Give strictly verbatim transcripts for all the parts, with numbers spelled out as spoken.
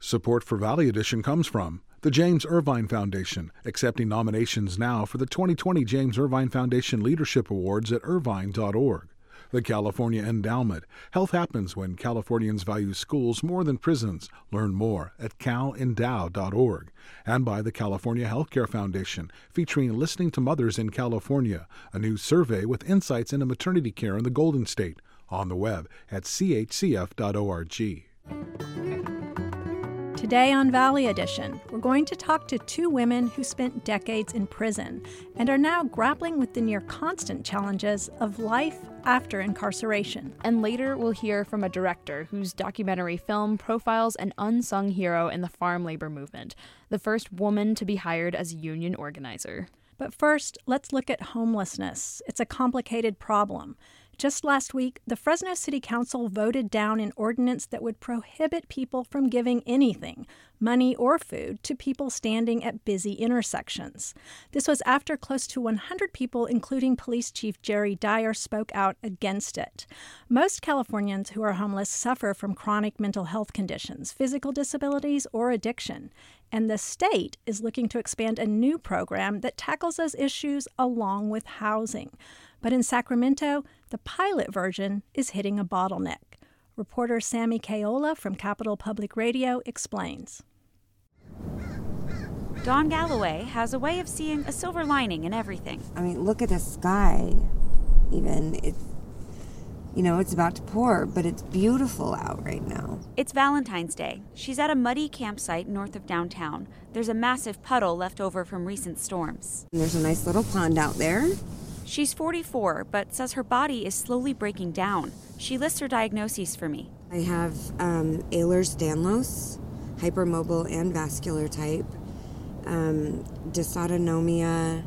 Support for Valley Edition comes from the James Irvine Foundation, accepting nominations now for the twenty twenty James Irvine Foundation Leadership Awards at irvine dot org. The California Endowment. Health happens when Californians value schools more than prisons. Learn more at cal endow dot org. And by the California Healthcare Foundation, featuring Listening to Mothers in California, a new survey with insights into maternity care in the Golden State. On the web at c h c f dot org. Today on Valley Edition, we're going to talk to two women who spent decades in prison and are now grappling with the near-constant challenges of life after incarceration. And later, we'll hear from a director whose documentary film profiles an unsung hero in the farm labor movement, the first woman to be hired as a union organizer. But first, let's look at homelessness. It's a complicated problem. Just last week, the Fresno City Council voted down an ordinance that would prohibit people from giving anything, money or food, to people standing at busy intersections. This was after close to one hundred people, including Police Chief Jerry Dyer, spoke out against it. Most Californians who are homeless suffer from chronic mental health conditions, physical disabilities, or addiction. And the state is looking to expand a new program that tackles those issues along with housing. But in Sacramento, the pilot version is hitting a bottleneck. Reporter Sammy Cayola from Capital Public Radio explains. Dawn Galloway has a way of seeing a silver lining in everything. I mean, look at the sky. Even it's, you know, it's about to pour, but it's beautiful out right now. It's Valentine's Day. She's at a muddy campsite north of downtown. There's a massive puddle left over from recent storms. And there's a nice little pond out there. She's forty-four, but says her body is slowly breaking down. She lists her diagnoses for me. I have um, Ehlers-Danlos, hypermobile and vascular type, um, dysautonomia,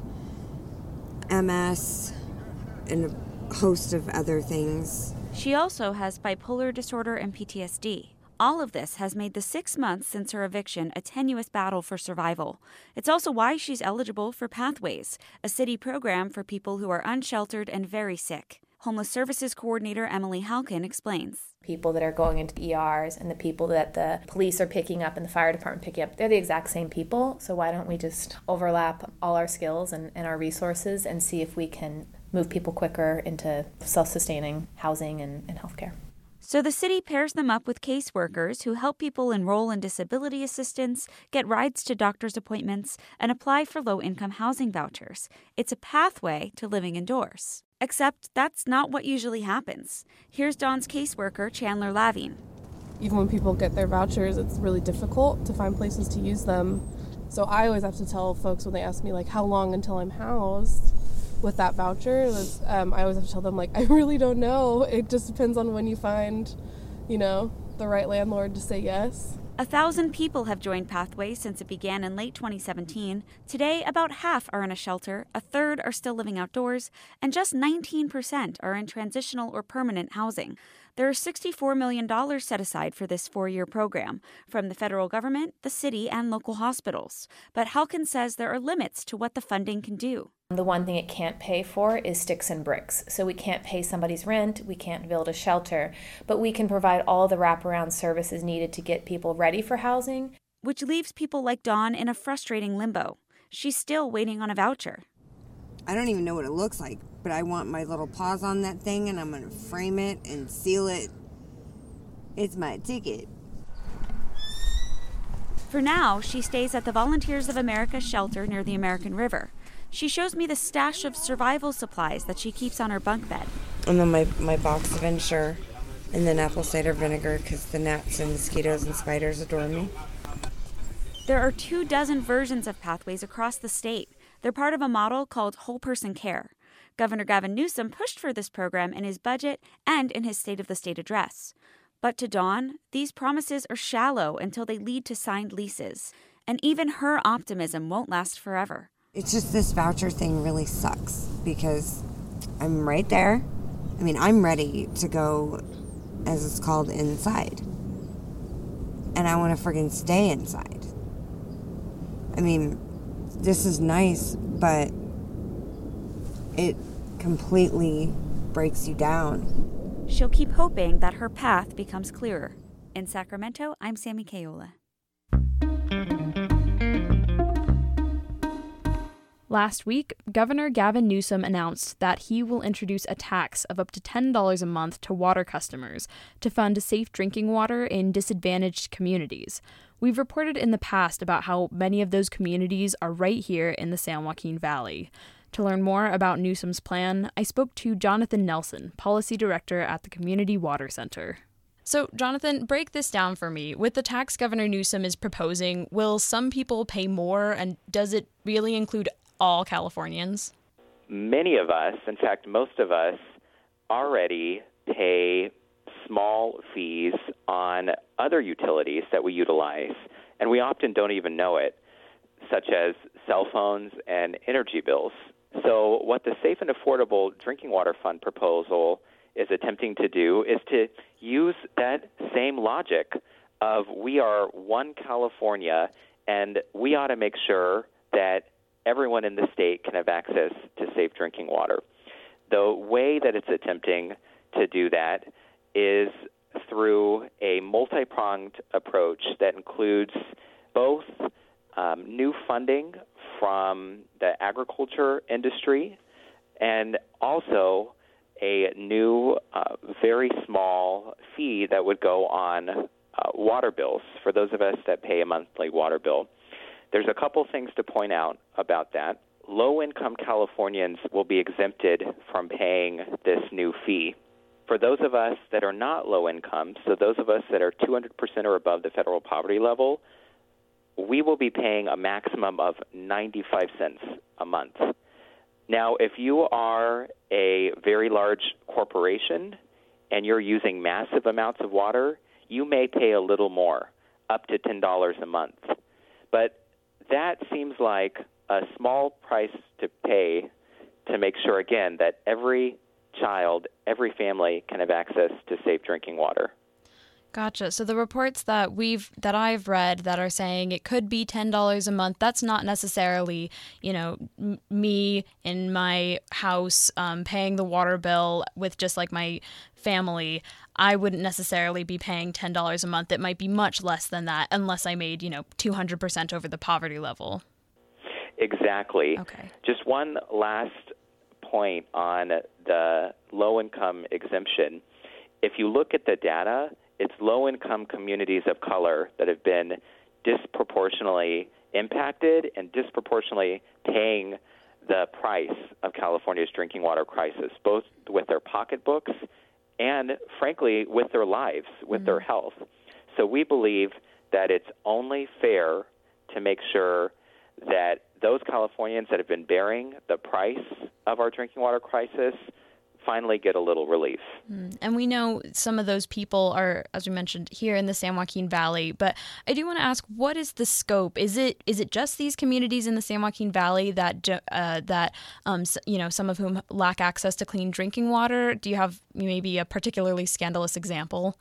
M S, and a host of other things. She also has bipolar disorder and P T S D. All of this has made the six months since her eviction a tenuous battle for survival. It's also why she's eligible for Pathways, a city program for people who are unsheltered and very sick. Homeless Services Coordinator Emily Halkin explains. People that are going into E Rs and the people that the police are picking up and the fire department picking up, they're the exact same people. So why don't we just overlap all our skills and, and our resources and see if we can move people quicker into self-sustaining housing and, and healthcare. So the city pairs them up with caseworkers who help people enroll in disability assistance, get rides to doctor's appointments, and apply for low-income housing vouchers. It's a pathway to living indoors. Except that's not what usually happens. Here's Dawn's caseworker, Chandler Lavine. Even when people get their vouchers, it's really difficult to find places to use them. So I always have to tell folks when they ask me, like, how long until I'm housed with that voucher, was, um, I always have to tell them, like, I really don't know. It just depends on when you find, you know, the right landlord to say yes. A thousand people have joined Pathways since it began in late twenty seventeen. Today, about half are in a shelter, a third are still living outdoors, and just nineteen percent are in transitional or permanent housing. There are sixty-four million dollars set aside for this four-year program from the federal government, the city, and local hospitals. But Halkin says there are limits to what the funding can do. The one thing it can't pay for is sticks and bricks. So we can't pay somebody's rent, we can't build a shelter, but we can provide all the wraparound services needed to get people ready for housing. Which leaves people like Dawn in a frustrating limbo. She's still waiting on a voucher. I don't even know what it looks like, but I want my little paws on that thing, and I'm going to frame it and seal it. It's my ticket. For now, she stays at the Volunteers of America shelter near the American River. She shows me the stash of survival supplies that she keeps on her bunk bed. And then my, my box of Ensure, and then apple cider vinegar, because the gnats and mosquitoes and spiders adore me. There are two dozen versions of Pathways across the state. They're part of a model called Whole Person Care. Governor Gavin Newsom pushed for this program in his budget and in his State of the State address. But to Dawn, these promises are shallow until they lead to signed leases. And even her optimism won't last forever. It's just this voucher thing really sucks because I'm right there. I mean, I'm ready to go, as it's called, inside. And I want to friggin' stay inside. I mean, this is nice, but it completely breaks you down. She'll keep hoping that her path becomes clearer. In Sacramento, I'm Sammy Cayola. Last week, Governor Gavin Newsom announced that he will introduce a tax of up to ten dollars a month to water customers to fund safe drinking water in disadvantaged communities. We've reported in the past about how many of those communities are right here in the San Joaquin Valley. To learn more about Newsom's plan, I spoke to Jonathan Nelson, Policy Director at the Community Water Center. So, Jonathan, break this down for me. With the tax Governor Newsom is proposing, will some people pay more, and does it really include all Californians? Many of us, in fact, most of us, already pay small fees on other utilities that we utilize, and we often don't even know it, such as cell phones and energy bills. So what the Safe and Affordable Drinking Water Fund proposal is attempting to do is to use that same logic of we are one California, and we ought to make sure that everyone in the state can have access to safe drinking water. The way that it's attempting to do that is through a multi-pronged approach that includes both um, new funding from the agriculture industry and also a new, uh, very small fee that would go on uh, water bills for those of us that pay a monthly water bill. There's a couple things to point out about that. Low-income Californians will be exempted from paying this new fee. For those of us that are not low-income, so those of us that are two hundred percent or above the federal poverty level, we will be paying a maximum of ninety-five cents a month. Now, if you are a very large corporation and you're using massive amounts of water, you may pay a little more, up to ten dollars a month. But that seems like a small price to pay to make sure, again, that every child, every family can have access to safe drinking water. Gotcha. So the reports that we've that I've read that are saying it could be ten dollars a month, that's not necessarily, you know, m- me in my house um, paying the water bill with just like my family. I wouldn't necessarily be paying ten dollars a month. It might be much less than that unless I made, you know, two hundred percent over the poverty level. Exactly. Okay. Just one last point on the low-income exemption. If you look at the data, it's low-income communities of color that have been disproportionately impacted and disproportionately paying the price of California's drinking water crisis, both with their pocketbooks and, frankly, with their lives, with mm-hmm. their health. So we believe that it's only fair to make sure that those Californians that have been bearing the price of our drinking water crisis finally get a little relief. Mm. And we know some of those people are, as we mentioned, here in the San Joaquin Valley. But I do want to ask, what is the scope? Is it is it just these communities in the San Joaquin Valley that uh, that um, you know, some of whom lack access to clean drinking water? Do you have maybe a particularly scandalous example?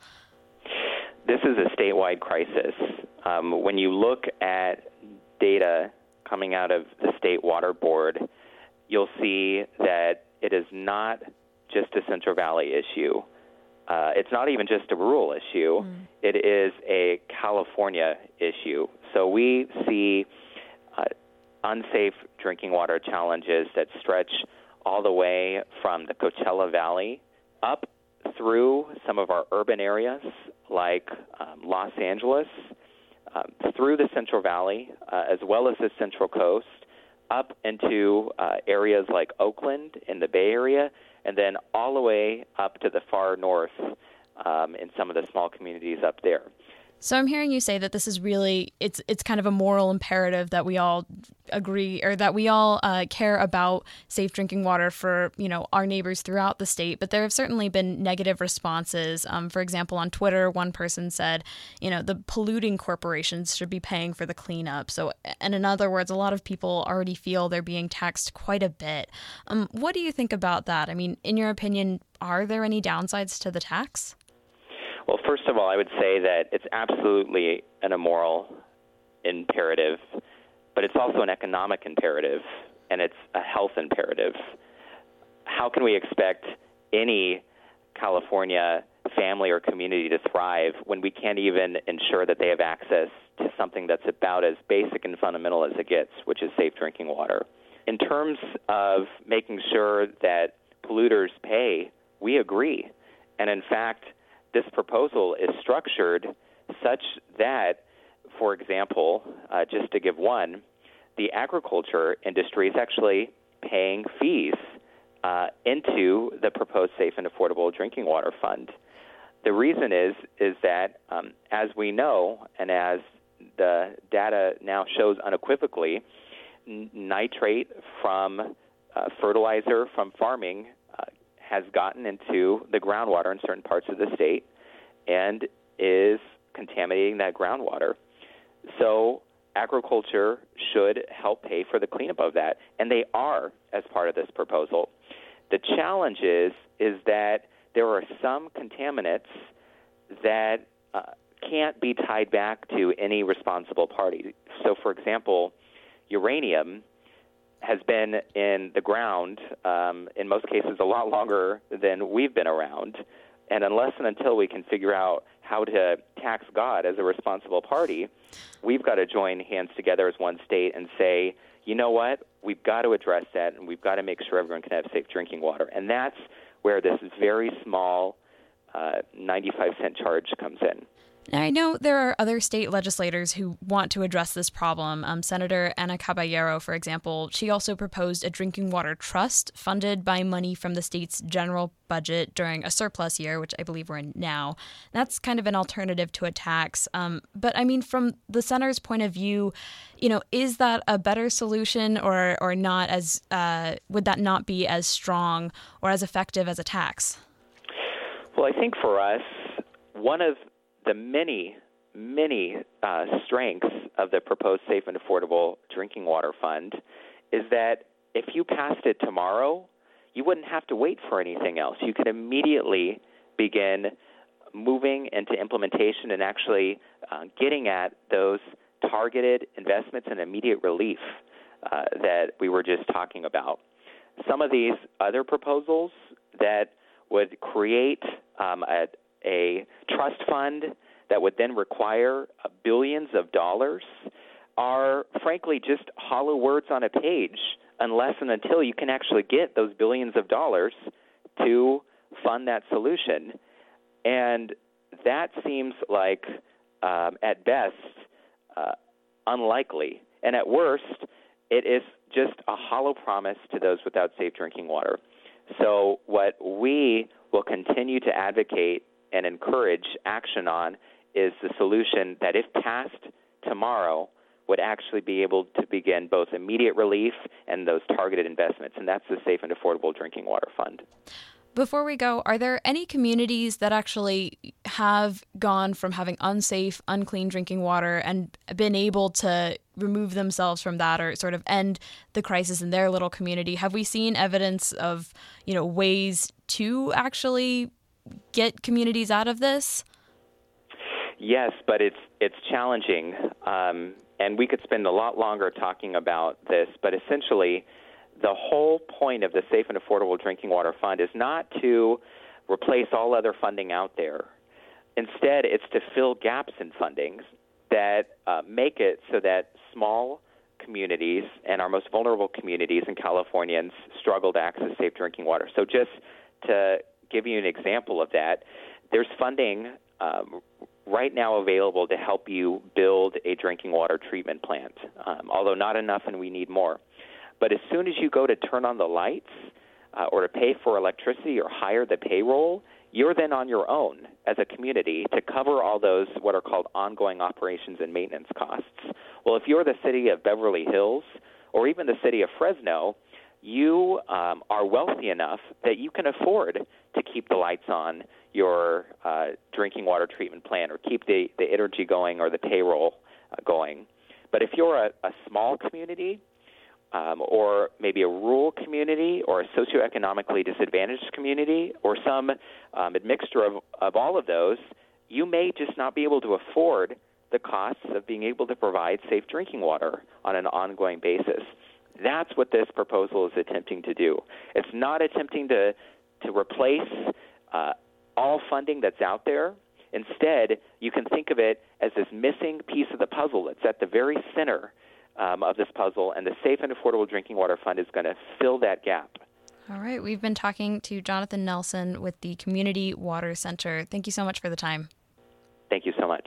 This is a statewide crisis. Um, when you look at data coming out of the State Water Board, you'll see that it is not just a Central Valley issue. Uh, it's not even just a rural issue. Mm. It is a California issue. So we see uh, unsafe drinking water challenges that stretch all the way from the Coachella Valley up through some of our urban areas like um, Los Angeles, um, through the Central Valley, uh, as well as the Central Coast, up into uh, areas like Oakland in the Bay Area, and then all the way up to the far north um, in some of the small communities up there. So I'm hearing you say that this is really, it's it's kind of a moral imperative that we all agree, or that we all uh, care about safe drinking water for, you know, our neighbors throughout the state. But there have certainly been negative responses. Um, for example, on Twitter, one person said, you know, the polluting corporations should be paying for the cleanup. So, and in other words, a lot of people already feel they're being taxed quite a bit. Um, what do you think about that? I mean, in your opinion, are there any downsides to the tax? Well, first of all, I would say that it's absolutely an immoral imperative, but it's also an economic imperative, and it's a health imperative. How can we expect any California family or community to thrive when we can't even ensure that they have access to something that's about as basic and fundamental as it gets, which is safe drinking water? in terms of making sure that polluters pay, we agree. And in fact, this proposal is structured such that, for example, uh, just to give one, the agriculture industry is actually paying fees uh, into the proposed Safe and Affordable Drinking Water Fund. The reason is is that, um, as we know, and as the data now shows unequivocally, n- nitrate from uh, fertilizer from farming uh, has gotten into the groundwater in certain parts of the state and is contaminating that groundwater. So agriculture should help pay for the cleanup of that, and they are as part of this proposal. The challenge is, is that there are some contaminants that uh, can't be tied back to any responsible party. So, for example, uranium has been in the ground, um, in most cases, a lot longer than we've been around. And unless and until we can figure out how to tax God as a responsible party, we've got to join hands together as one state and say, you know what, we've got to address that, and we've got to make sure everyone can have safe drinking water. And that's where this very small uh, ninety-five cent charge comes in. Now, I know there are other state legislators who want to address this problem. Um, Senator Ana Caballero, for example, she also proposed a drinking water trust funded by money from the state's general budget during a surplus year, which I believe we're in now. That's kind of an alternative to a tax. Um, but I mean, from the center's point of view, you know, is that a better solution or or not? As uh, would that not be as strong or as effective as a tax? Well, I think for us, one of the many, many uh, strengths of the proposed Safe and Affordable Drinking Water Fund is that if you passed it tomorrow, you wouldn't have to wait for anything else. You could immediately begin moving into implementation and actually uh, getting at those targeted investments and immediate relief uh, that we were just talking about. Some of these other proposals that would create um, a a trust fund that would then require uh, billions of dollars are, frankly, just hollow words on a page unless and until you can actually get those billions of dollars to fund that solution. And that seems like, um, at best, uh, unlikely. And at worst, it is just a hollow promise to those without safe drinking water. So what we will continue to advocate and encourage action on is the solution that, if passed tomorrow, would actually be able to begin both immediate relief and those targeted investments, and that's the Safe and Affordable Drinking Water Fund. Before we go, are there any communities that actually have gone from having unsafe, unclean drinking water and been able to remove themselves from that or sort of end the crisis in their little community? Have we seen evidence of, you know, ways to actually get communities out of this? Yes, but it's it's challenging, um, and we could spend a lot longer talking about this, but essentially the whole point of the Safe and Affordable Drinking Water Fund is not to replace all other funding out there. Instead, it's to fill gaps in funding that uh, make it so that small communities and our most vulnerable communities and Californians struggle to access safe drinking water. So just to give you an example of that, there's funding um, right now available to help you build a drinking water treatment plant, um, although not enough and we need more. But as soon as you go to turn on the lights uh, or to pay for electricity or hire the payroll, you're then on your own as a community to cover all those what are called ongoing operations and maintenance costs. Well, if you're the city of Beverly Hills or even the city of Fresno, you um, are wealthy enough that you can afford to keep the lights on your uh, drinking water treatment plant or keep the, the energy going or the payroll uh, going. But if you're a, a small community um, or maybe a rural community or a socioeconomically disadvantaged community or some um, admixture of, of all of those, you may just not be able to afford the costs of being able to provide safe drinking water on an ongoing basis. That's what this proposal is attempting to do. It's not attempting to, to replace uh, all funding that's out there. Instead, you can think of it as this missing piece of the puzzle that's at the very center um, of this puzzle, and the Safe and Affordable Drinking Water Fund is going to fill that gap. All right. We've been talking to Jonathan Nelson with the Community Water Center. Thank you so much for the time. Thank you so much.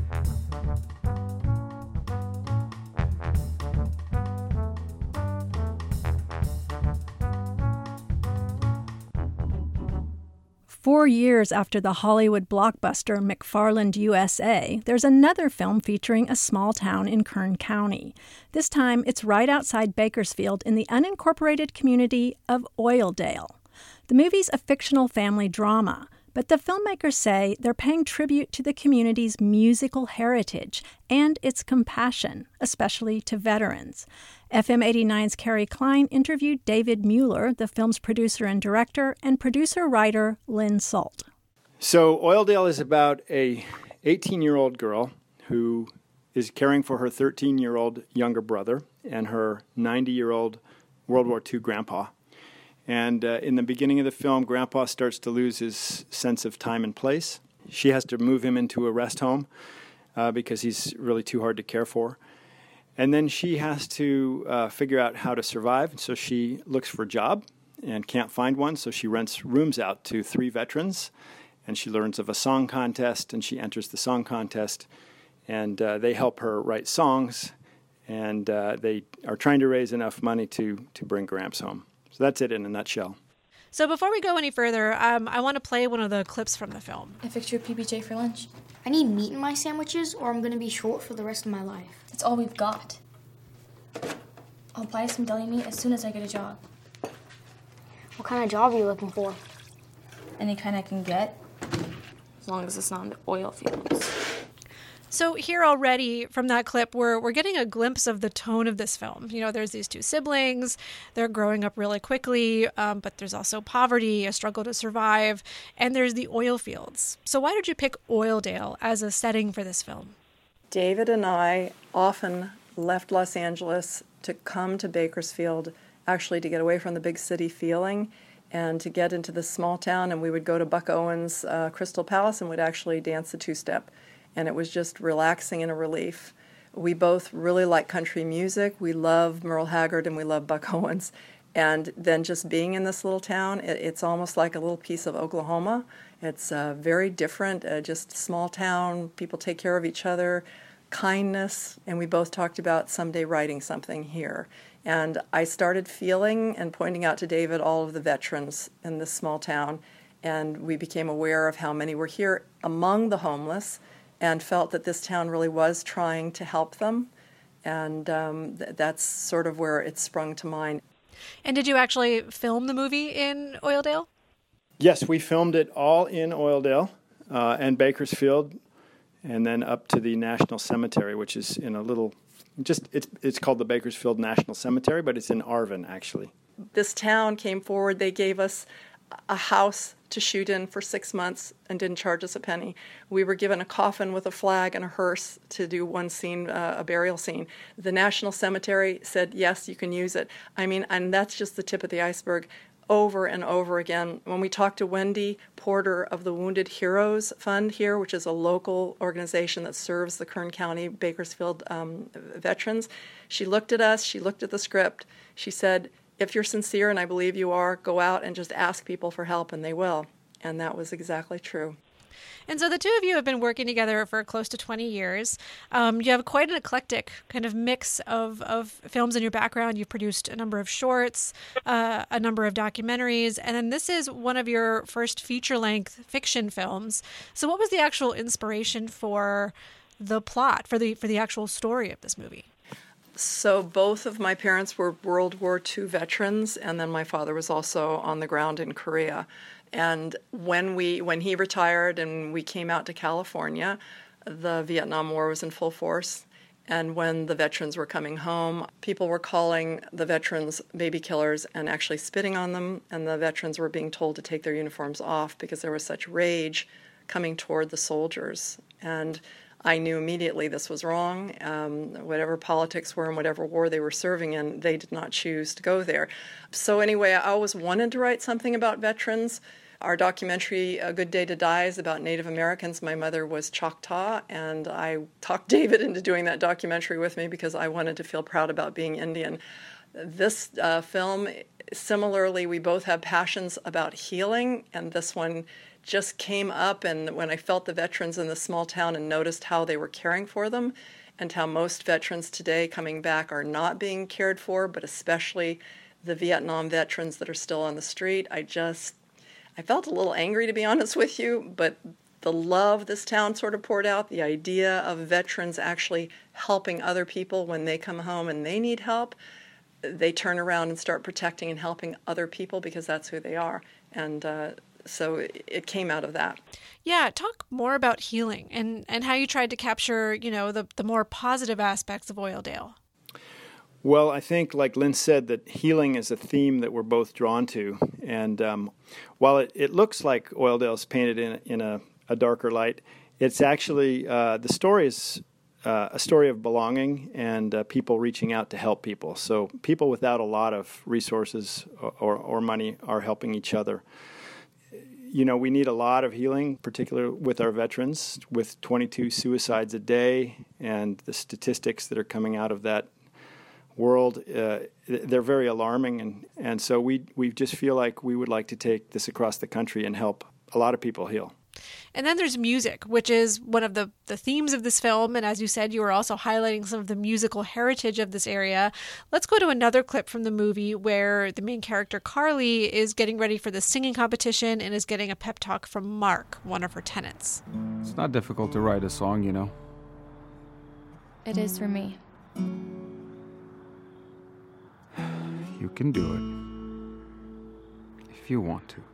Four years after the Hollywood blockbuster McFarland U S A, there's another film featuring a small town in Kern County. This time, it's right outside Bakersfield in the unincorporated community of Oildale. The movie's a fictional family drama, but the filmmakers say they're paying tribute to the community's musical heritage and its compassion, especially to veterans. F M eighty-nine's Carrie Klein interviewed David Mueller, the film's producer and director, and producer-writer Lynn Salt. So Oildale is about a eighteen-year-old girl who is caring for her thirteen-year-old younger brother and her ninety-year-old World War Two grandpa. And uh, in the beginning of the film, Grandpa starts to lose his sense of time and place. She has to move him into a rest home uh, because he's really too hard to care for. And then she has to uh, figure out how to survive. So she looks for a job and can't find one. So she rents rooms out to three veterans. And she learns of a song contest, and she enters the song contest. And uh, they help her write songs. And uh, they are trying to raise enough money to, to bring Gramps home. So that's it in a nutshell. So before we go any further, um, I want to play one of the clips from the film. I fixed you a P B J for lunch. I need meat in my sandwiches or I'm going to be short for the rest of my life. It's all we've got. I'll buy some deli meat as soon as I get a job. What kind of job are you looking for? Any kind I can get, as long as it's not in the oil fields. So here already from that clip, we're, we're getting a glimpse of the tone of this film. You know, there's these two siblings, they're growing up really quickly, um, but there's also poverty, a struggle to survive, and there's the oil fields. So why did you pick Oildale as a setting for this film? David and I often left Los Angeles to come to Bakersfield, actually to get away from the big city feeling and to get into this small town, and we would go to Buck Owens' uh, Crystal Palace and would actually dance the two-step. And it was just relaxing and a relief. We both really like country music. We love Merle Haggard and we love Buck Owens. And then just being in this little town, it, it's almost like a little piece of Oklahoma. It's uh, very different, uh, just a small town. People take care of each other, kindness. And we both talked about someday writing something here. And I started feeling and pointing out to David all of the veterans in this small town. And we became aware of how many were here among the homeless, and felt that this town really was trying to help them. And um, th- that's sort of where it sprung to mind. And did you actually film the movie in Oildale? Yes, we filmed it all in Oildale uh, and Bakersfield, and then up to the National Cemetery, which is in a little, just it's it's called the Bakersfield National Cemetery, but it's in Arvin, actually. This town came forward. They gave us a house to shoot in for six months and didn't charge us a penny. We were given a coffin with a flag and a hearse to do one scene, uh, a burial scene. The National Cemetery said, yes, you can use it. I mean, and that's just the tip of the iceberg. Over and over again, when we talked to Wendy Porter of the Wounded Heroes Fund here, which is a local organization that serves the Kern County Bakersfield um, veterans, she looked at us, she looked at the script, she said, if you're sincere, and I believe you are, go out and just ask people for help, and they will. And that was exactly true. And so the two of you have been working together for close to twenty years. Um, you have quite an eclectic kind of mix of, of films in your background. You've produced a number of shorts, uh, a number of documentaries, and then this is one of your first feature-length fiction films. So what was the actual inspiration for the plot, for the for the actual story of this movie? So both of my parents were World War Two veterans, and then my father was also on the ground in Korea. And when we when he retired and we came out to California, the Vietnam War was in full force. And when the veterans were coming home, people were calling the veterans baby killers and actually spitting on them, and the veterans were being told to take their uniforms off because there was such rage coming toward the soldiers. And I knew immediately this was wrong. Um, whatever politics were and whatever war they were serving in, they did not choose to go there. So anyway, I always wanted to write something about veterans, Our documentary, A Good Day to Die, is about Native Americans. My mother was Choctaw, and I talked David into doing that documentary with me because I wanted to feel proud about being Indian. This uh, film, similarly, we both have passions about healing, and this one just came up, and when I felt the veterans in the small town and noticed how they were caring for them, and how most veterans today coming back are not being cared for, but especially the Vietnam veterans that are still on the street, I just, I felt a little angry, to be honest with you, but the love this town sort of poured out, the idea of veterans actually helping other people when they come home and they need help, they turn around and start protecting and helping other people because that's who they are. And uh, so it came out of that. Yeah, talk more about healing and, and how you tried to capture, you know, the, the more positive aspects of Oildale. Well, I think, like Lynn said, that healing is a theme that we're both drawn to. And um, while it, it looks like Oildale's painted in, in a, a darker light, it's actually, uh, the story is uh, a story of belonging and uh, people reaching out to help people. So people without a lot of resources or, or, or money are helping each other. You know, we need a lot of healing, particularly with our veterans, with twenty-two suicides a day and the statistics that are coming out of that world, uh, they're very alarming, and, and so we we just feel like we would like to take this across the country and help a lot of people heal. And then there's music, which is one of the, the themes of this film, and as you said, you were also highlighting some of the musical heritage of this area. Let's go to another clip from the movie where the main character, Carly, is getting ready for the singing competition and is getting a pep talk from Mark, one of her tenants. It's not difficult to write a song, you know. It is for me. You can do it. If you want to.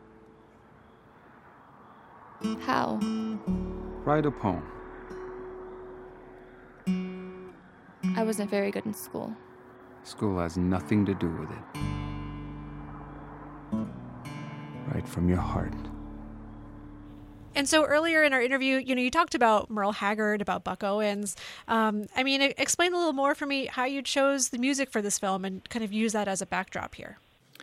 How? Write a poem. I wasn't very good in school. School has nothing to do with it. Write from your heart. And so earlier in our interview, you know, you talked about Merle Haggard, about Buck Owens. Um, I mean, explain a little more for me how you chose the music for this film and kind of use that as a backdrop here.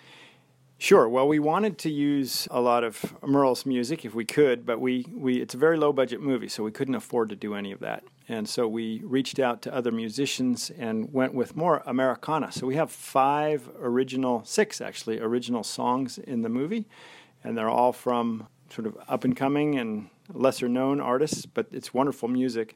Sure. Well, we wanted to use a lot of Merle's music if we could, but we, we it's a very low-budget movie, so we couldn't afford to do any of that. And so we reached out to other musicians and went with more Americana. So we have five original, six actually, original songs in the movie, and they're all from sort of up-and-coming and lesser-known artists, but it's wonderful music.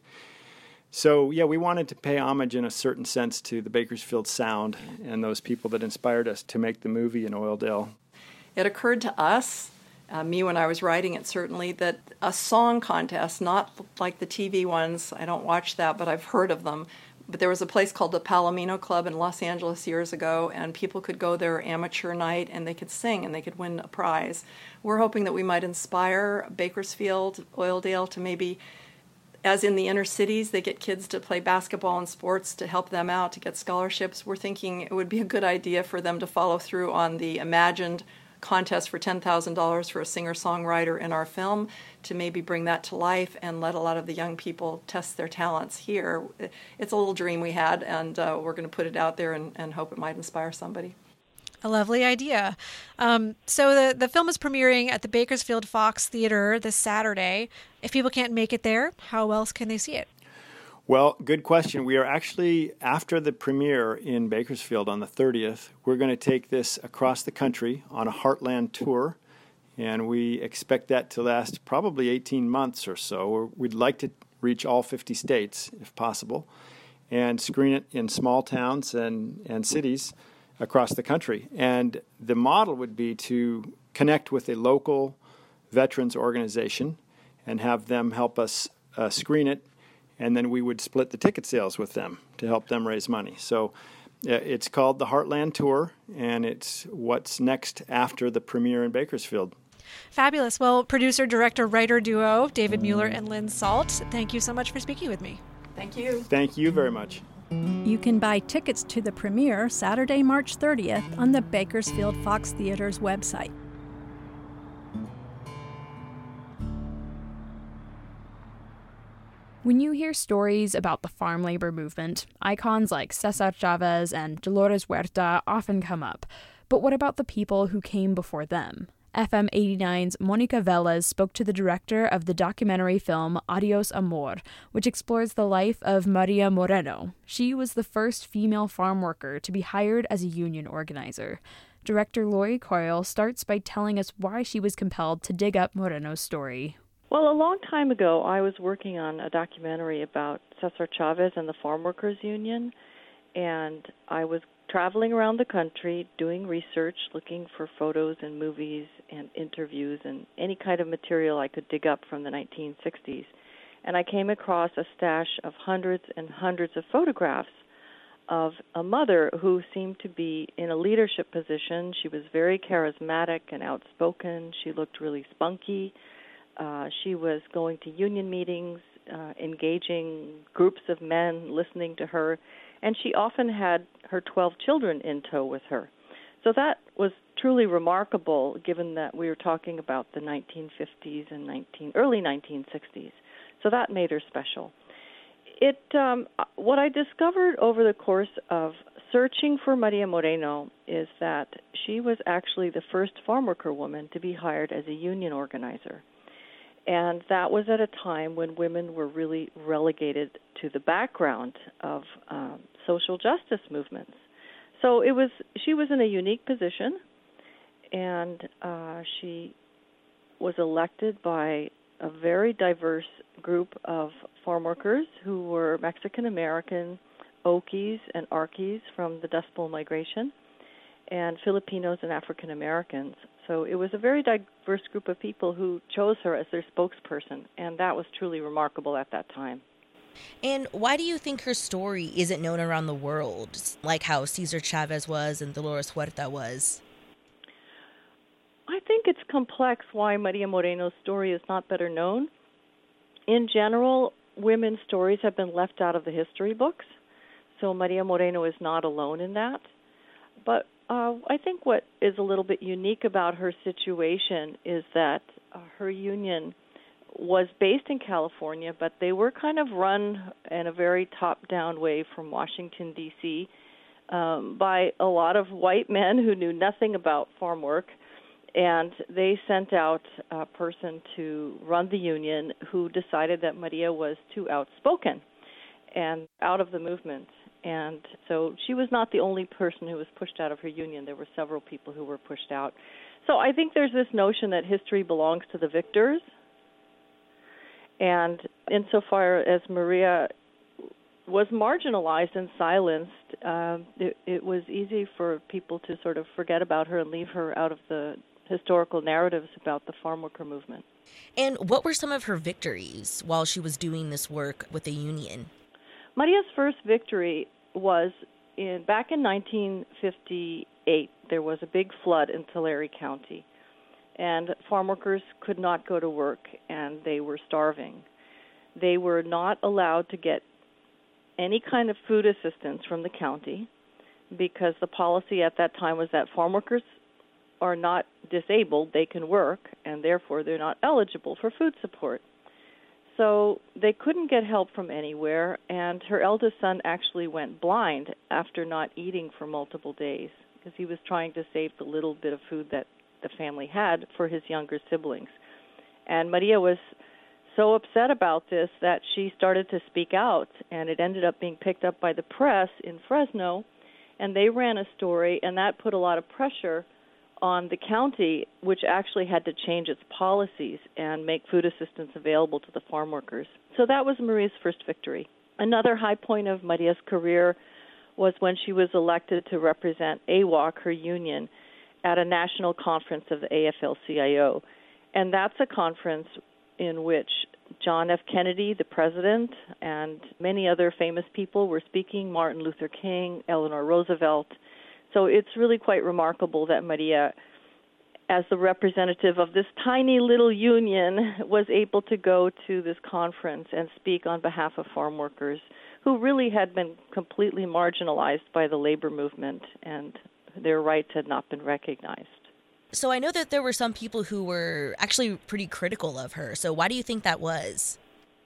So, yeah, we wanted to pay homage in a certain sense to the Bakersfield sound and those people that inspired us to make the movie in Oildale. It occurred to us, uh, me when I was writing it certainly, that a song contest, not like the T V ones, I don't watch that, but I've heard of them, but there was a place called the Palomino Club in Los Angeles years ago, and people could go there amateur night, and they could sing, and they could win a prize. We're hoping that we might inspire Bakersfield, Oildale to maybe, as in the inner cities, they get kids to play basketball and sports to help them out, to get scholarships. We're thinking it would be a good idea for them to follow through on the imagined contest for ten thousand dollars for a singer-songwriter in our film, to maybe bring that to life and let a lot of the young people test their talents here. It's a little dream we had, and uh, we're going to put it out there and, and hope it might inspire somebody. A lovely idea. Um, so the, the film is premiering at the Bakersfield Fox Theater this Saturday. If people can't make it there, how else can they see it? Well, good question. We are actually, after the premiere in Bakersfield on the thirtieth, we're going to take this across the country on a Heartland tour, and we expect that to last probably eighteen months or so. We'd like to reach all fifty states, if possible, and screen it in small towns and, and cities across the country. And the model would be to connect with a local veterans organization and have them help us uh, screen it, and then we would split the ticket sales with them to help them raise money. So uh, it's called the Heartland Tour, and it's what's next after the premiere in Bakersfield. Fabulous. Well, producer, director, writer duo, David Mueller and Lynn Salt, thank you so much for speaking with me. Thank you. Thank you very much. You can buy tickets to the premiere Saturday, March thirtieth on the Bakersfield Fox Theater's website. When you hear stories about the farm labor movement, icons like Cesar Chavez and Dolores Huerta often come up. But what about the people who came before them? F M eighty-nine's Monica Velez spoke to the director of the documentary film Adios Amor, which explores the life of Maria Moreno. She was the first female farm worker to be hired as a union organizer. Director Lori Coyle starts by telling us why she was compelled to dig up Moreno's story. Well, a long time ago, I was working on a documentary about Cesar Chavez and the Farm Workers Union, and I was traveling around the country doing research, looking for photos and movies and interviews and any kind of material I could dig up from the nineteen sixties. And I came across a stash of hundreds and hundreds of photographs of a mother who seemed to be in a leadership position. She was very charismatic and outspoken. She looked really spunky. Uh, she was going to union meetings, uh, engaging groups of men, listening to her, and she often had her twelve children in tow with her. So that was truly remarkable, given that we were talking about the nineteen fifties and nineteen, early nineteen sixties. So that made her special. It um, what I discovered over the course of searching for Maria Moreno is that she was actually the first farm worker woman to be hired as a union organizer. And that was at a time when women were really relegated to the background of um, social justice movements. So it was she was in a unique position, and uh, she was elected by a very diverse group of farm workers who were Mexican American, Okies, and Arkies from the Dust Bowl migration, and Filipinos and African Americans. So it was a very diverse group of people who chose her as their spokesperson, and that was truly remarkable at that time. And why do you think her story isn't known around the world, like how Cesar Chavez was and Dolores Huerta was? I think it's complex why Maria Moreno's story is not better known. In general, women's stories have been left out of the history books, so Maria Moreno is not alone in that. But uh, I think what is a little bit unique about her situation is that uh, her union was based in California, but they were kind of run in a very top-down way from Washington, D C, um, by a lot of white men who knew nothing about farm work. And they sent out a person to run the union who decided that Maria was too outspoken and out of the movement. And so she was not the only person who was pushed out of her union. There were several people who were pushed out. So I think there's this notion that history belongs to the victors. And insofar as Maria was marginalized and silenced, uh, it, it was easy for people to sort of forget about her and leave her out of the historical narratives about the farm worker movement. And what were some of her victories while she was doing this work with the union? Maria's first victory was in back in nineteen fifty-eight. There was a big flood in Tulare County, and farm workers could not go to work, and they were starving. They were not allowed to get any kind of food assistance from the county because the policy at that time was that farm workers are not disabled, they can work, and therefore they're not eligible for food support. So they couldn't get help from anywhere, and her eldest son actually went blind after not eating for multiple days because he was trying to save the little bit of food that the family had for his younger siblings. And Maria was so upset about this that she started to speak out, and it ended up being picked up by the press in Fresno, and they ran a story, and that put a lot of pressure on the county, which actually had to change its policies and make food assistance available to the farm workers. So that was Maria's first victory. Another high point of Maria's career was when she was elected to represent A W O C, her union, at a national conference of the A F L C I O. And that's a conference in which John F. Kennedy, the president, and many other famous people were speaking, Martin Luther King, Eleanor Roosevelt. So it's really quite remarkable that Maria, as the representative of this tiny little union, was able to go to this conference and speak on behalf of farm workers who really had been completely marginalized by the labor movement, and their rights had not been recognized. So I know that there were some people who were actually pretty critical of her. So why do you think that was?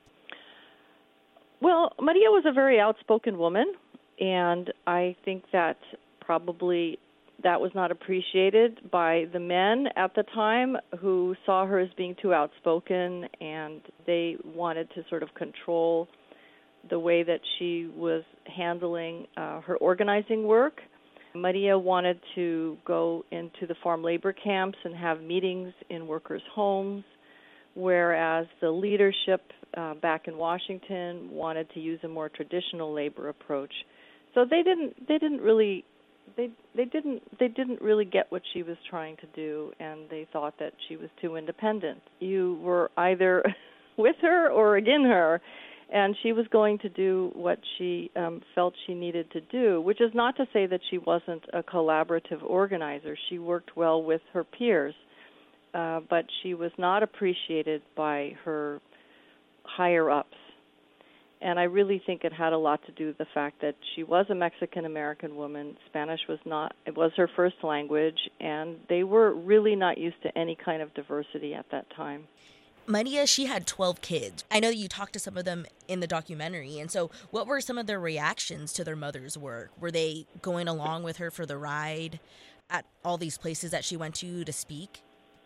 Well, Maria was a very outspoken woman, and I think that probably that was not appreciated by the men at the time, who saw her as being too outspoken, and they wanted to sort of control the way that she was handling uh, her organizing work. Maria wanted to go into the farm labor camps and have meetings in workers' homes, whereas the leadership uh, back in Washington wanted to use a more traditional labor approach. So they didn't they didn't really they they didn't they didn't really get what she was trying to do, and they thought that she was too independent. You were either with her or against her, and she was going to do what she um, felt she needed to do, which is not to say that she wasn't a collaborative organizer. She worked well with her peers, uh, but she was not appreciated by her higher-ups. And I really think it had a lot to do with the fact that she was a Mexican-American woman. Spanish was not, it was her first language, and they were really not used to any kind of diversity at that time. Maria, she had twelve kids. I know you talked to some of them in the documentary, and so what were some of their reactions to their mother's work? Were they going along with her for the ride at all these places that she went to to speak?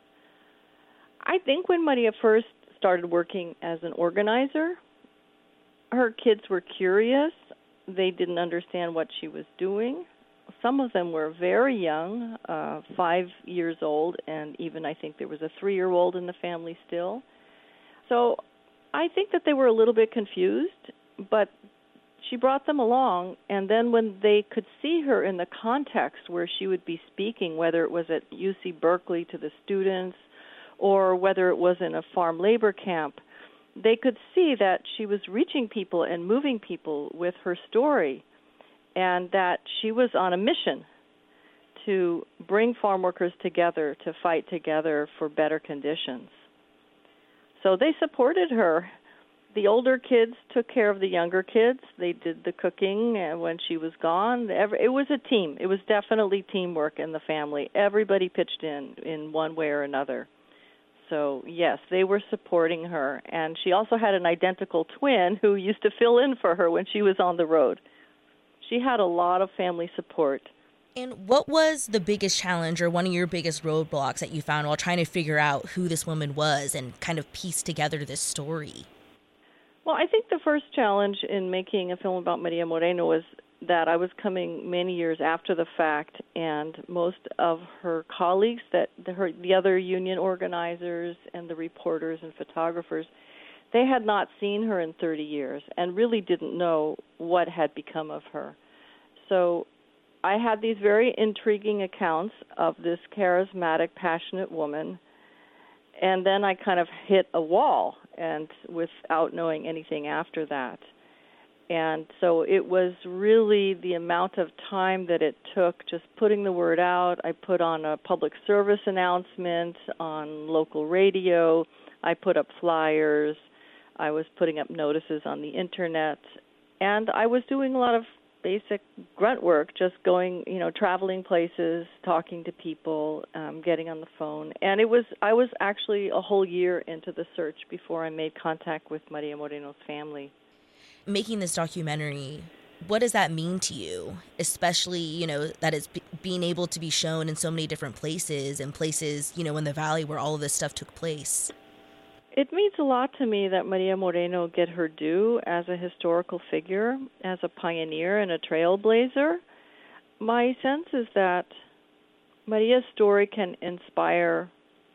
I think when Maria first started working as an organizer, her kids were curious. They didn't understand what she was doing. Some of them were very young, uh, five years old, and even I think there was a three-year-old in the family still. So I think that they were a little bit confused, but she brought them along, and then when they could see her in the context where she would be speaking, whether it was at U C Berkeley to the students or whether it was in a farm labor camp, they could see that she was reaching people and moving people with her story, and that she was on a mission to bring farm workers together to fight together for better conditions. So they supported her. The older kids took care of the younger kids. They did the cooking when she was gone. It was a team. It was definitely teamwork in the family. Everybody pitched in in one way or another. So, yes, they were supporting her. And she also had an identical twin who used to fill in for her when she was on the road. She had a lot of family support. And what was the biggest challenge or one of your biggest roadblocks that you found while trying to figure out who this woman was and kind of piece together this story? Well, I think the first challenge in making a film about Maria Moreno was that I was coming many years after the fact, and most of her colleagues, that the, her, the other union organizers and the reporters and photographers, they had not seen her in thirty years and really didn't know what had become of her. So I had these very intriguing accounts of this charismatic, passionate woman, and then I kind of hit a wall, and without knowing anything after that. And so it was really the amount of time that it took just putting the word out. I put on a public service announcement on local radio. I put up flyers. I was putting up notices on the Internet. And I was doing a lot of basic grunt work, just going, you know, traveling places, talking to people, um, getting on the phone. And it was, I was actually a whole year into the search before I made contact with Maria Moreno's family. Making this documentary, what does that mean to you? Especially, you know, that it's b- being able to be shown in so many different places and places, you know, in the valley where all of this stuff took place. It means a lot to me that Maria Moreno get her due as a historical figure, as a pioneer and a trailblazer. My sense is that Maria's story can inspire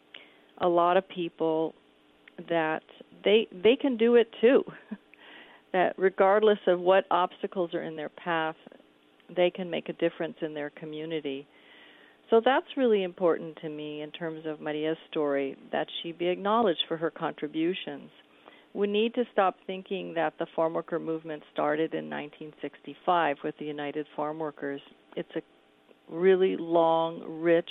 a lot of people that they they can do it too. That regardless of what obstacles are in their path, they can make a difference in their community. So that's really important to me in terms of Maria's story, that she be acknowledged for her contributions. We need to stop thinking that the farm worker movement started in nineteen sixty-five with the United Farm Workers. It's a really long, rich,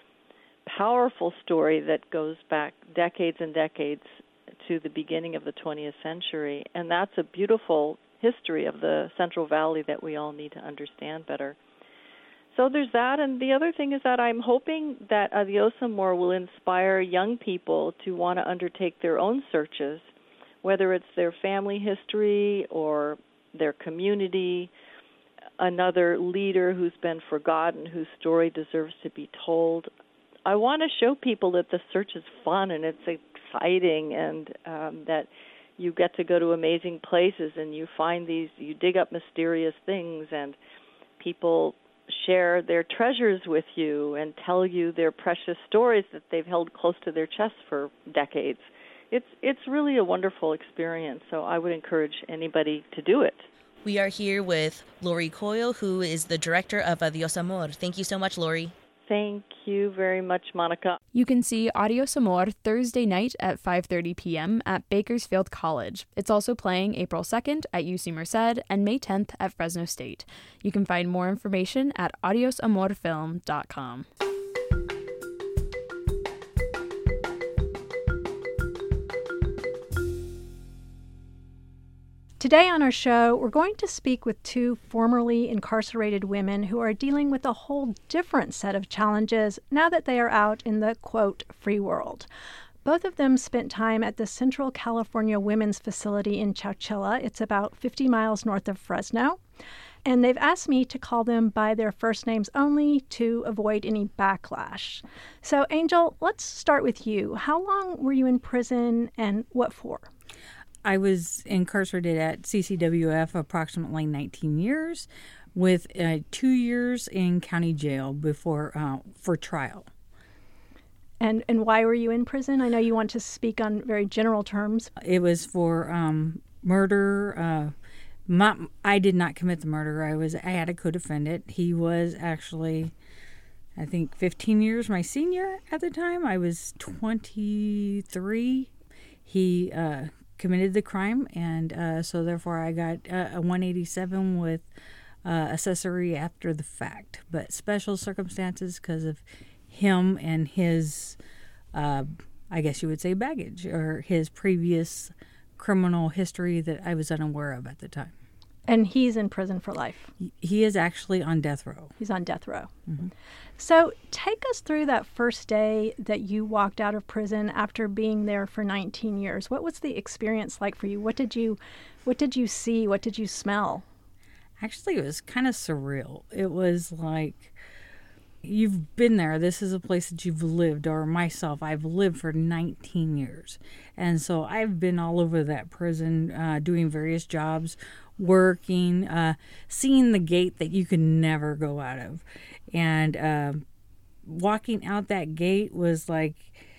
powerful story that goes back decades and decades to the beginning of the twentieth century, and that's a beautiful history of the Central Valley that we all need to understand better. So there's that, and the other thing is that I'm hoping that Adios Amor will inspire young people to want to undertake their own searches, whether it's their family history or their community, another leader who's been forgotten, whose story deserves to be told. I want to show people that the search is fun and it's exciting, and um, that you get to go to amazing places and you find these, you dig up mysterious things, and people share their treasures with you and tell you their precious stories that they've held close to their chests for decades. It's it's really a wonderful experience, so I would encourage anybody to do it. We are here with Lori Coyle, who is the director of Adios Amor. Thank you so much, Lori. Thank you very much, Monica. You can see Adios Amor Thursday night at five thirty p.m. at Bakersfield College. It's also playing April second at U C Merced and May tenth at Fresno State. You can find more information at adios amor film dot com. Today on our show, we're going to speak with two formerly incarcerated women who are dealing with a whole different set of challenges now that they are out in the, quote, free world. Both of them spent time at the Central California Women's Facility in Chowchilla. It's about fifty miles north of Fresno. And they've asked me to call them by their first names only to avoid any backlash. So, Angel, let's start with you. How long were you in prison and what for? I was incarcerated at C C W F approximately nineteen years, with uh, two years in county jail before uh, for trial. And and why were you in prison? I know you want to speak on very general terms. It was for um, murder. Uh, my, I did not commit the murder. I was I had a co-defendant. He was actually, I think, fifteen years my senior at the time. I was twenty-three. He uh, committed the crime, and uh, so therefore I got uh, a one eighty-seven with uh, accessory after the fact, but special circumstances because of him and his, uh, I guess you would say, baggage, or his previous criminal history that I was unaware of at the time. And he's in prison for life. He is actually on death row. He's on death row. Mm-hmm. So take us through that first day that you walked out of prison after being there for nineteen years. What was the experience like for you? What did you, what did you see? What did you smell? Actually, it was kind of surreal. It was like, you've been there. This is a place that you've lived, or myself, I've lived for nineteen years. And so I've been all over that prison, uh, doing various jobs, working, uh, seeing the gate that you could never go out of. And uh, walking out that gate was like,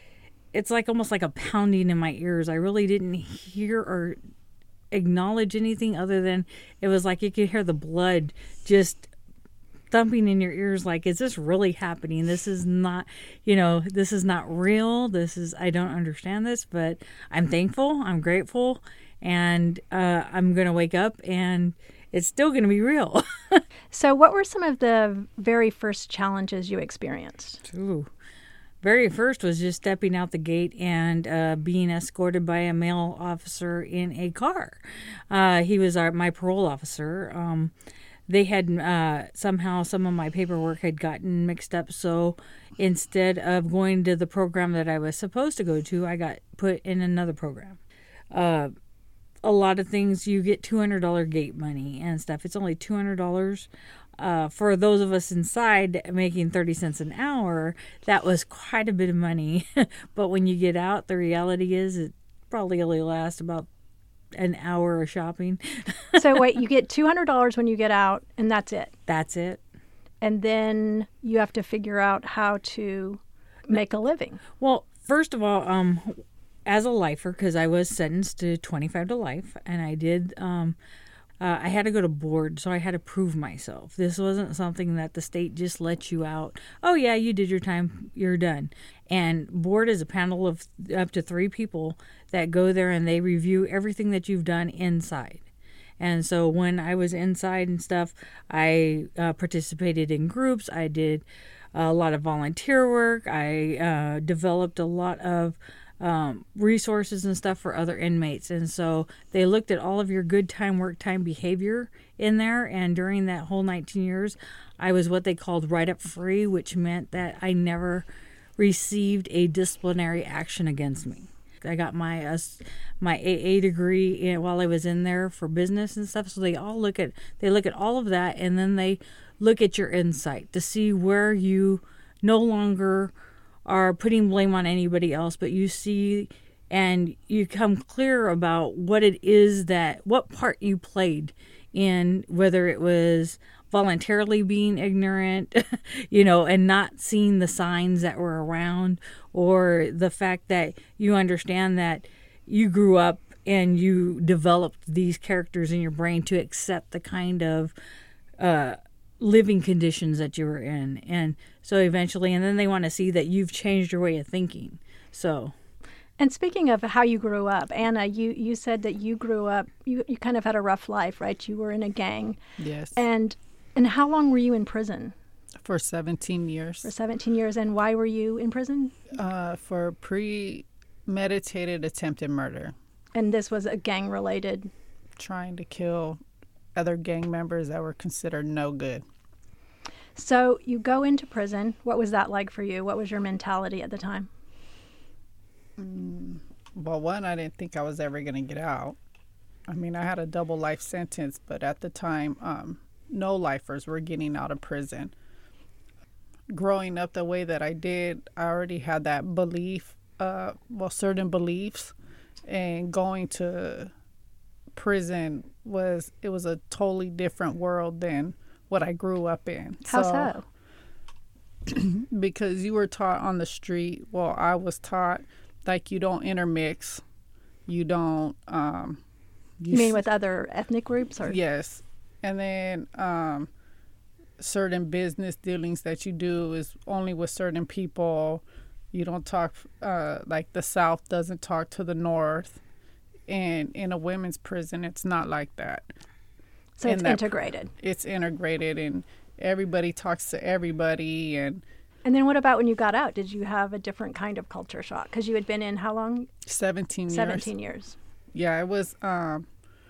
it's like almost like a pounding in my ears. I really didn't hear or acknowledge anything other than it was like you could hear the blood just thumping in your ears, like, is this really happening? This is not, you know, this is not real. This is, I don't understand this, but I'm thankful. I'm grateful. And uh, I'm going to wake up and it's still going to be real. So what were some of the very first challenges you experienced? Ooh. Very first was just stepping out the gate and uh, being escorted by a male officer in a car. Uh, he was our, my parole officer. Um, They had uh, somehow some of my paperwork had gotten mixed up, so instead of going to the program that I was supposed to go to, I got put in another program. Uh, a lot of things, you get two hundred dollars gate money and stuff. It's only two hundred dollars. Uh, for those of us inside making thirty cents an hour, that was quite a bit of money. But when you get out, the reality is it probably only lasts about an hour of shopping. So wait, you get two hundred dollars when you get out, and that's it? That's it. And then you have to figure out how to make a living. Well, first of all, um, as a lifer, because I was sentenced to twenty-five to life, and I did, um, uh, I had to go to board, so I had to prove myself. This wasn't something that the state just lets you out. Oh, yeah, you did your time, you're done. And board is a panel of up to three people that go there and they review everything that you've done inside. And so when I was inside and stuff, I uh, participated in groups. I did a lot of volunteer work. I uh, developed a lot of um, resources and stuff for other inmates. And so they looked at all of your good time, work time behavior in there. And during that whole nineteen years, I was what they called write-up free, which meant that I never received a disciplinary action against me. I got my uh, my A A degree in, while I was in there for business and stuff. So they all look at they look at all of that, and then they look at your insight to see where you no longer are putting blame on anybody else, but you see and you come clear about what it is that what part you played in, whether it was voluntarily being ignorant, you know, and not seeing the signs that were around, or the fact that you understand that you grew up and you developed these characters in your brain to accept the kind of uh, living conditions that you were in. And so eventually, and then they want to see that you've changed your way of thinking. So. And speaking of how you grew up, Anna, you, you said that you grew up, you, you kind of had a rough life, right? You were in a gang. Yes. And and how long were you in prison? For seventeen years. For seventeen years. And why were you in prison? Uh, for premeditated attempted murder. And this was a gang-related? Trying to kill other gang members that were considered no good. So you go into prison. What was that like for you? What was your mentality at the time? Mm, well, one, I didn't think I was ever going to get out. I mean, I had a double life sentence, but at the time, um, no lifers were getting out of prison. Growing up the way that I did, I already had that belief, uh, well, certain beliefs, and going to prison was, it was a totally different world than what I grew up in. How so? so? Because you were taught on the street, well, I was taught, like, you don't intermix, you don't... Um, you, you mean with other ethnic groups? Or? Yes. And then um, certain business dealings that you do is only with certain people. You don't talk, uh, like the South doesn't talk to the North. And in a women's prison, it's not like that. So in it's that, integrated. It's integrated, and everybody talks to everybody. And and then what about when you got out? Did you have a different kind of culture shock? Because you had been in how long? seventeen years. seventeen years. Yeah, it was... Um,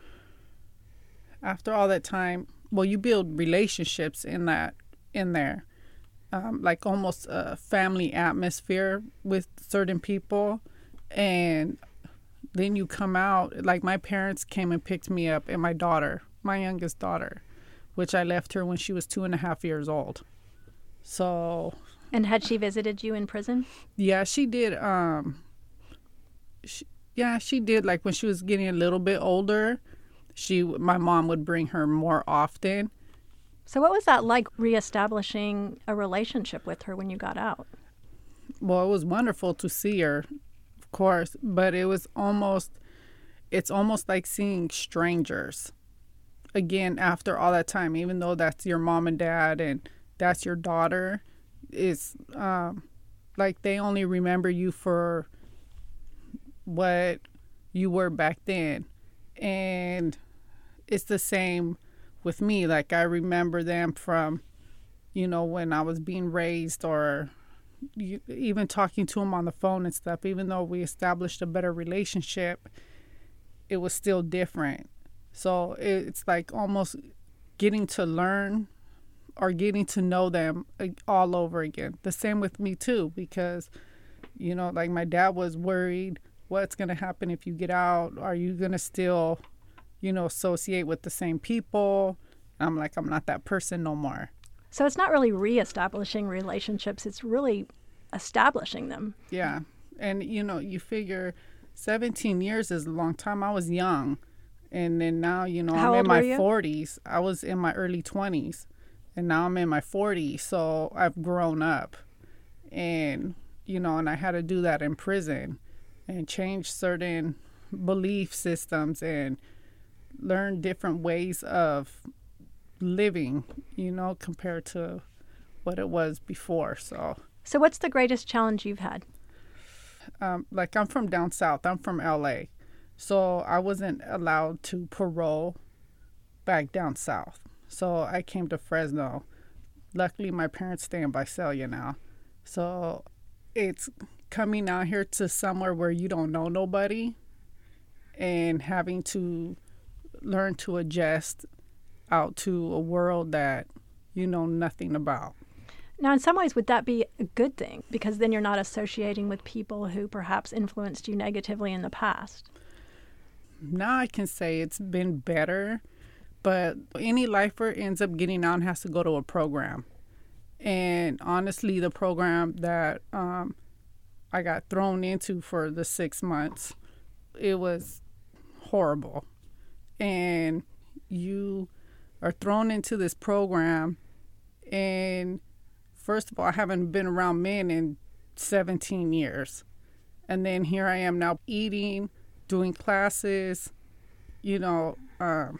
after all that time, well, you build relationships in that, in there, um, like almost a family atmosphere with certain people. And then you come out, like my parents came and picked me up, and my daughter, my youngest daughter, which I left her when she was two and a half years old. So. And had she visited you in prison? Yeah, she did. Um, she, yeah, she did. Like when she was getting a little bit older, She, my mom would bring her more often. So what was that like, reestablishing a relationship with her when you got out? Well, it was wonderful to see her, of course, but it was almost, it's almost like seeing strangers again after all that time, even though that's your mom and dad and that's your daughter. It's um, like they only remember you for what you were back then. And it's the same with me. Like, I remember them from, you know, when I was being raised, or you, even talking to them on the phone and stuff. Even though we established a better relationship, it was still different. So it's like almost getting to learn or getting to know them all over again. The same with me, too, because, you know, like my dad was worried, what's going to happen if you get out? Are you going to still, you know, associate with the same people? I'm like, I'm not that person no more. So it's not really reestablishing relationships. It's really establishing them. Yeah. And, you know, you figure seventeen years is a long time. I was young. And then now, you know, How I'm in old my were you? forties. I was in my early twenties. And now I'm in my forties. So I've grown up. And, you know, and I had to do that in prison. And change certain belief systems and learn different ways of living, you know, compared to what it was before. So, so what's the greatest challenge you've had? Um, like, I'm from down south. I'm from L A. So I wasn't allowed to parole back down south. So I came to Fresno. Luckily, my parents stay in Visalia now. So it's coming out here to somewhere where you don't know nobody and having to learn to adjust out to a world that you know nothing about. Now, in some ways, would that be a good thing? Because then you're not associating with people who perhaps influenced you negatively in the past. Now I can say it's been better, but any lifer ends up getting out and has to go to a program. And honestly, the program that um, I got thrown into for the six months, it was horrible. And you are thrown into this program, and first of all, I haven't been around men in seventeen years. And then here I am now eating, doing classes, you know. Um,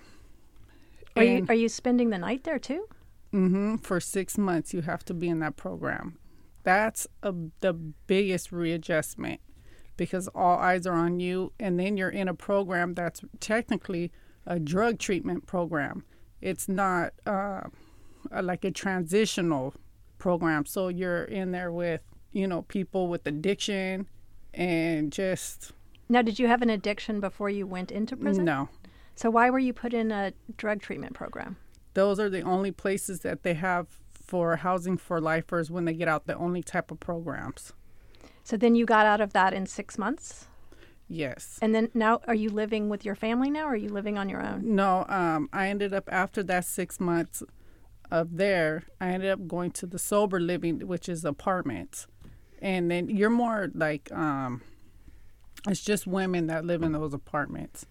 are you are you spending the night there too? Mm-hmm. For six months, you have to be in that program. That's a, the biggest readjustment, because all eyes are on you, and then you're in a program that's technically a drug treatment program. It's not uh, like a transitional program. So you're in there with, you know, people with addiction and just... Now, did you have an addiction before you went into prison? No. So why were you put in a drug treatment program? Those are the only places that they have for housing for lifers when they get out, the only type of programs. So then you got out of that in six months? Yes. And then now, are you living with your family now, or are you living on your own? No, um, I ended up, after that six months of there, I ended up going to the sober living, which is apartments. And then you're more like, um, it's just women that live in those apartments.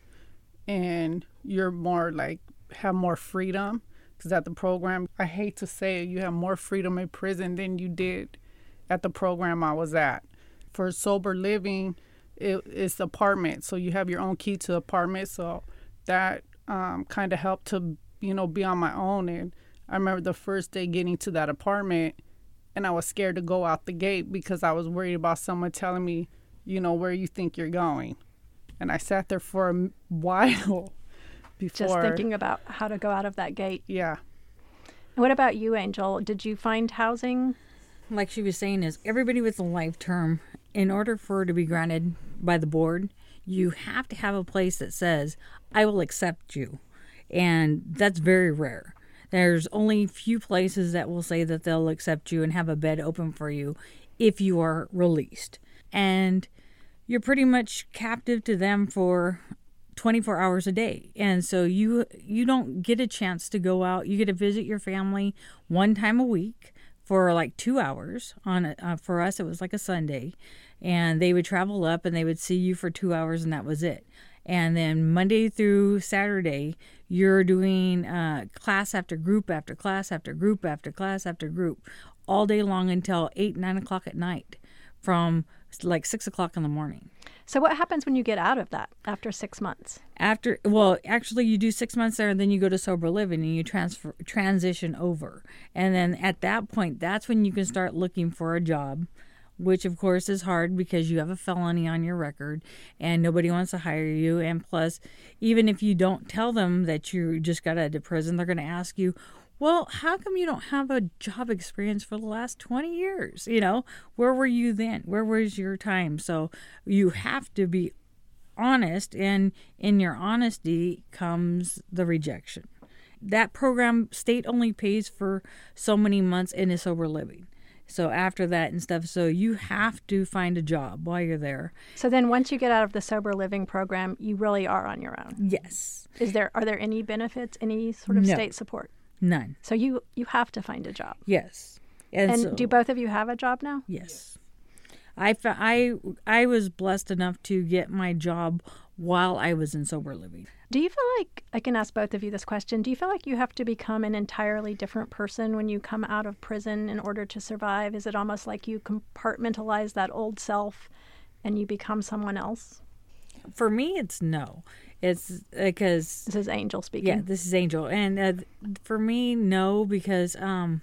And you're more like, have more freedom. Because at the program, I hate to say it, you have more freedom in prison than you did at the program I was at. For sober living, it, it's apartment, so you have your own key to the apartment. So that um, kind of helped to, you know, be on my own. And I remember the first day getting to that apartment, and I was scared to go out the gate because I was worried about someone telling me, you know, where you think you're going. And I sat there for a while before. Just thinking about how to go out of that gate. Yeah. And what about you, Angel? Did you find housing? Like she was saying, is everybody with a life term, in order for it to be granted by the board, you have to have a place that says, I will accept you. And that's very rare. There's only few places that will say that they'll accept you and have a bed open for you if you are released. And you're pretty much captive to them for twenty-four hours a day. And so you you don't get a chance to go out. You get to visit your family one time a week for like two hours. On a, uh, for us, it was like a Sunday. And they would travel up and they would see you for two hours and that was it. And then Monday through Saturday, you're doing uh, class after group after class after group after class after group all day long until eight, nine o'clock at night from like six o'clock in the morning. So what happens when you get out of that after six months? After, well, actually you do six months there and then you go to sober living and you transfer transition over. And then at that point, that's when you can start looking for a job, which of course is hard because you have a felony on your record and nobody wants to hire you. And plus, even if you don't tell them that you just got out of prison, they're going to ask you, well, how come you don't have a job experience for the last twenty years? You know, where were you then? Where was your time? So you have to be honest, and in your honesty comes the rejection. That program, state only pays for so many months in a sober living. So after that and stuff, so you have to find a job while you're there. So then once you get out of the sober living program, you really are on your own? Yes. Is there, are there any benefits, any sort of No. state support? None. So you, you have to find a job? Yes. And, And so, do both of you have a job now? Yes. I, fa- I, I was blessed enough to get my job while I was in sober living. Do you feel like, I can ask both of you this question, do you feel like you have to become an entirely different person when you come out of prison in order to survive? Is it almost like you compartmentalize that old self and you become someone else? For me, it's no. It's because... This is Angel speaking. Yeah, this is Angel. And uh, for me, no, because um,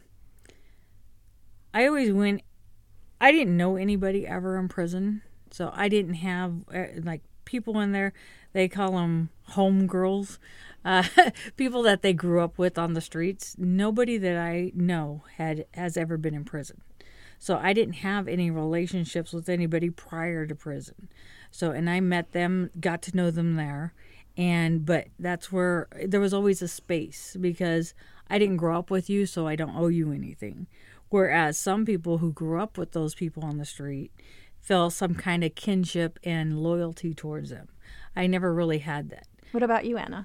I always went... I didn't know anybody ever in prison. So I didn't have, uh, like, people in there. They call them homegirls. Uh, people that they grew up with on the streets. Nobody that I know had has ever been in prison. So I didn't have any relationships with anybody prior to prison. So, and I met them, got to know them there. And, but that's where there was always a space because I didn't grow up with you, so I don't owe you anything. Whereas some people who grew up with those people on the street feel some kind of kinship and loyalty towards them. I never really had that. What about you, Anna?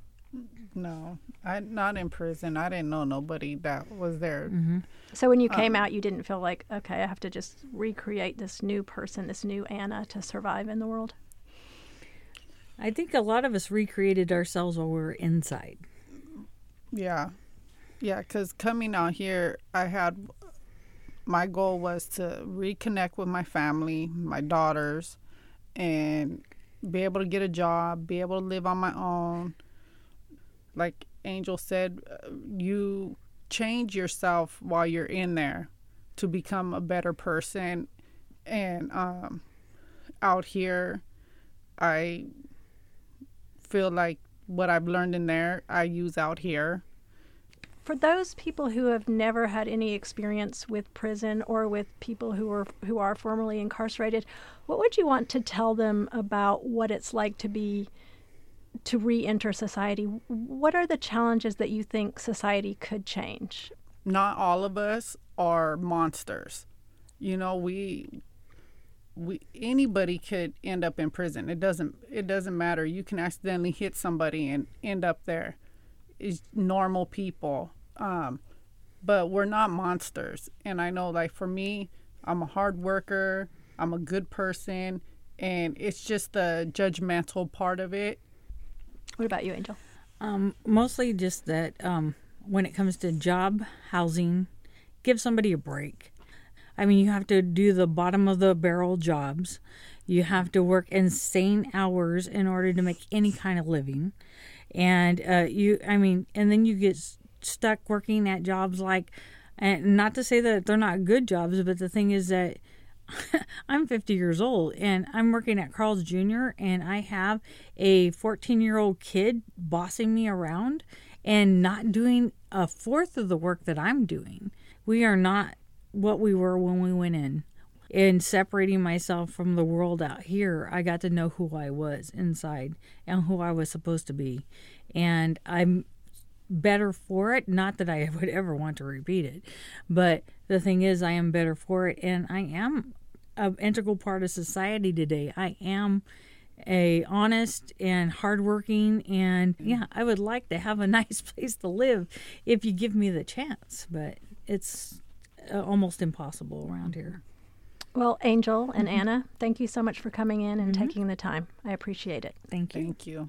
No, I not in prison. I didn't know nobody that was there. Mm-hmm. So when you came um, out, you didn't feel like, okay, I have to just recreate this new person, this new Anna to survive in the world? I think a lot of us recreated ourselves while we were inside. Yeah. Yeah, because coming out here, I had, my goal was to reconnect with my family, my daughters, and be able to get a job, be able to live on my own. Like Angel said, you change yourself while you're in there to become a better person. And um, out here, I feel like what I've learned in there, I use out here. For those people who have never had any experience with prison or with people who are who are formerly incarcerated, what would you want to tell them about what it's like to be to re-enter society? What are the challenges that you think society could change? Not all of us are monsters. You know, we we anybody could end up in prison. It doesn't it doesn't matter. You can accidentally hit somebody and end up there. It's normal people. Um, but we're not monsters. And I know, like, for me, I'm a hard worker. I'm a good person. And it's just the judgmental part of it. What about you, Angel? Um, mostly just that um, when it comes to job, housing, give somebody a break. I mean, you have to do the bottom of the barrel jobs. You have to work insane hours in order to make any kind of living. And uh, you, I mean, and then you get stuck working at jobs like, and not to say that they're not good jobs, but the thing is that I'm fifty years old and I'm working at Carl's Junior and I have a fourteen year old kid bossing me around and not doing a fourth of the work that I'm doing. We are not what we were when we went in. In separating myself from the world out here, I got to know who I was inside and who I was supposed to be. And I'm better for it. Not that I would ever want to repeat it, but the thing is, I am better for it, and I am an integral part of society today. I am a honest and hardworking, and yeah, I would like to have a nice place to live if you give me the chance, but it's uh, almost impossible around here. Well, Angel and Mm-hmm. Anna, thank you so much for coming in and Mm-hmm. taking the time. I appreciate it. Thank you. Thank you.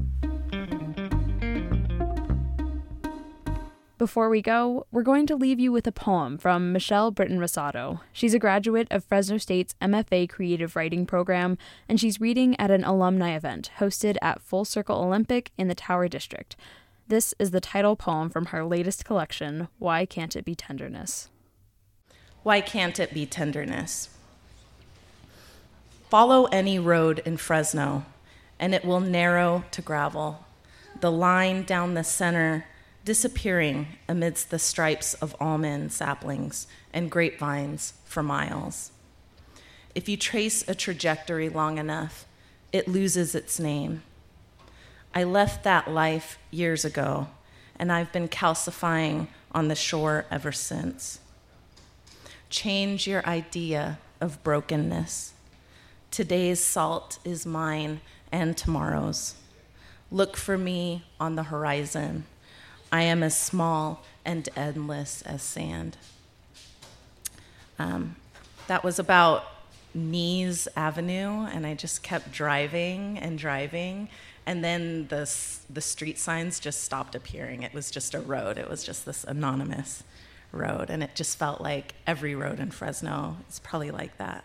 Before we go, we're going to leave you with a poem from Michelle Britton Rosado. She's a graduate of Fresno State's M F A Creative Writing program, and she's reading at an alumni event hosted at Full Circle Olympic in the Tower District. This is the title poem from her latest collection, Why Can't It Be Tenderness? Why can't it be tenderness? Follow any road in Fresno, and it will narrow to gravel, the line down the center disappearing amidst the stripes of almond saplings and grapevines for miles. If you trace a trajectory long enough, it loses its name. I left that life years ago, and I've been calcifying on the shore ever since. Change your idea of brokenness. Today's salt is mine and tomorrow's. Look for me on the horizon. I am as small and endless as sand. Um, that was about Nees Avenue, and I just kept driving and driving, and then the the street signs just stopped appearing. It was just a road. It was just this anonymous road, and it just felt like every road in Fresno is probably like that.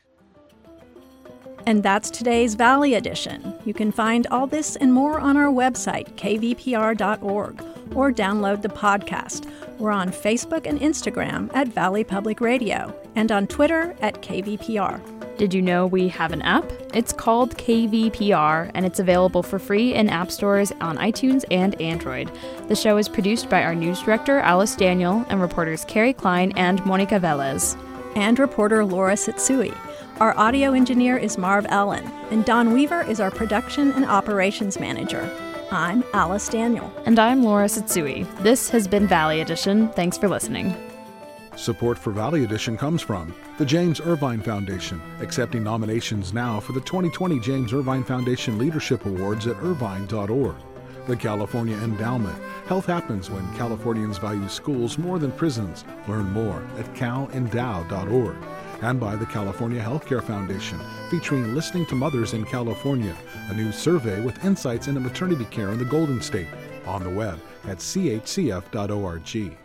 And that's today's Valley Edition. You can find all this and more on our website, k v p r dot org, or download the podcast. We're on Facebook and Instagram at Valley Public Radio, and on Twitter at K V P R. Did you know we have an app? It's called K V P R, and it's available for free in app stores on iTunes and Android. The show is produced by our news director, Alice Daniel, and reporters Carrie Klein and Monica Velez. And reporter Laura Sitsui. Our audio engineer is Marv Ellen, and Don Weaver is our production and operations manager. I'm Alice Daniel. And I'm Laura Sitsui. This has been Valley Edition. Thanks for listening. Support for Valley Edition comes from the James Irvine Foundation, accepting nominations now for the twenty twenty James Irvine Foundation Leadership Awards at irvine dot org. The California Endowment. Health happens when Californians value schools more than prisons. Learn more at cal endow dot org. And by the California Healthcare Foundation, featuring Listening to Mothers in California, a new survey with insights into maternity care in the Golden State. On the web at c h c f dot org.